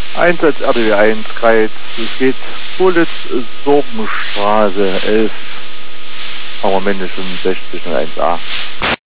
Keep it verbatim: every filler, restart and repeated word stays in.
Einsatz R D W eins, Kreis, es geht Bulitz-Sorbenstraße elf, aber mindestens sechzig null eins a.